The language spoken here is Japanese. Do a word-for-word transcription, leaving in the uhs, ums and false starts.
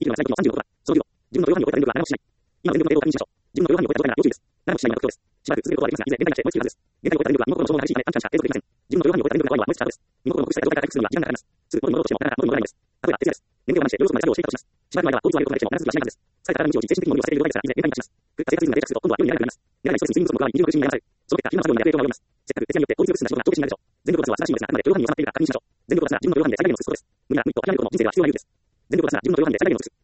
息の最近のさんじゅうのことは、その議論、自分のヨハンに終えた連絡は何もしない。今の全力の程度を確認しましょう。自分のヨハンに終えた状態なら要注意です。何もしないのが特徴です。しばらく続けることはできますが、いずれ限界が来て追いつくはずです。現在に終えた連絡は身心の消耗が激しいため短期間しか継続できません。自分のヨハンに終えた連絡が怖いのは燃え尽きた後です。身心を複した状態から回復するには時間がかかります。すぐ元に戻ろうとしてもなかなか元に戻らないのです。例えば、徹夜です。眠気を我慢して夜遅くまで作業をしていたとします。しばらくの間は効率を上げることができてもならずはしないはずです。疲れた体の日常を精神的に無理をさせている状態ですが、いずれ限界に達します。ぐっと生活リズムが定着すると、今度は夜に寝られなくなります。寝られないストレスに睡眠不足の側に二重の苦しみに悩まされる。その結果、昼間作業に逆影響が及びます。せっかく徹夜によって効率よく進んだ仕事が長期死になるでしょう。全力を出すのは正しいのですが、あくまでヨハンに収まっているか確認しましょう。全力を出すなら自分のヨハンで最大限の尽くすことです。無理な無理と諦めることも人生では必要なルールです。全力を出すなら自分のヨハンで最大限の尽くす。